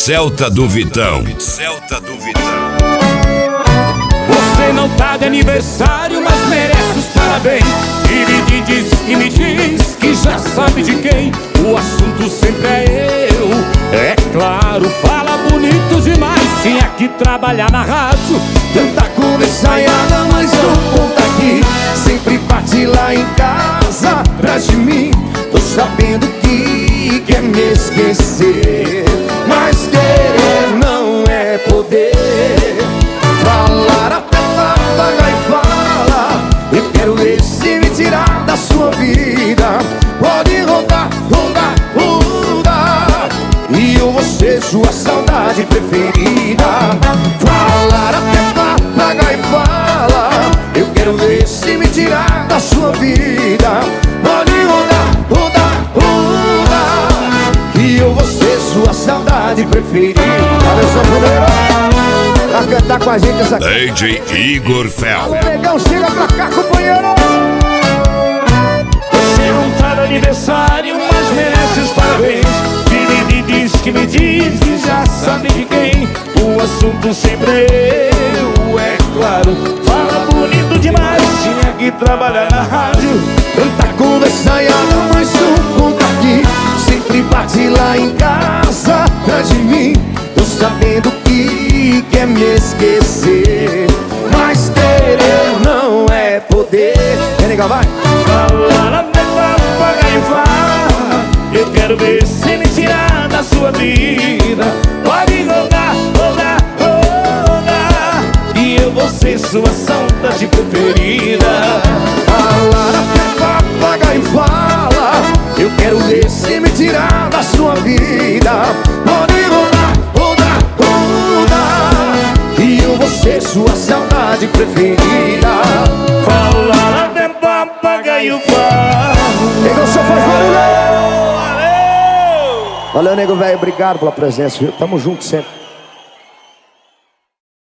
Celta do Vitão. Você não tá de aniversário, mas merece os parabéns. E me diz que já sabe de quem o assunto sempre é eu. É claro, fala bonito demais. Tinha que trabalhar na rádio. Tanta conversa ensaiada, mas não conta aqui. Sempre bate lá em casa, atrás de mim. Tô sabendo que quer me esquecer, mas querer não é poder. Falar até pagar e fala. Eu quero ver se me tirar da sua vida. Pode rodar, rodar, rodar, e eu vou ser sua saudade preferida. Falar até pagar e fala. Eu quero ver se me tirar da sua vida. Pode rodar, rodar, rodar, e eu vou ser sua saudade preferida. Atenção, poderoso, pra cantar com a gente essa aqui. DJ Igor Fel. Alô, negão, chega pra cá, companheiro. Você não tá no aniversário, mas merece os parabéns. Me diz que já sabe de quem o assunto sempre é eu. É claro, fala bonito demais. Tinha que trabalhar na rádio. Tanta conversa ensaiada, mas não conta aqui. Sempre bate lá em casa, atrás de mim. Tô sabendo que quer me esquecer, mas querer não é poder. Vem, nega, vai. Falar até pagar e fala. Eu quero ver se me tirar da sua vida. Pode rodar, rodar, rodar, e eu vou ser sua saudade preferida. Falar até pagar e fala. Eu quero ver se me tirar da sua vida. Pode rodar, rodar, rodar, e eu vou ser sua saudade preferida. Falar até papagaio fala. Negão, só faz barulho. Valeu, nego velho, obrigado pela presença, viu? Tamo junto sempre.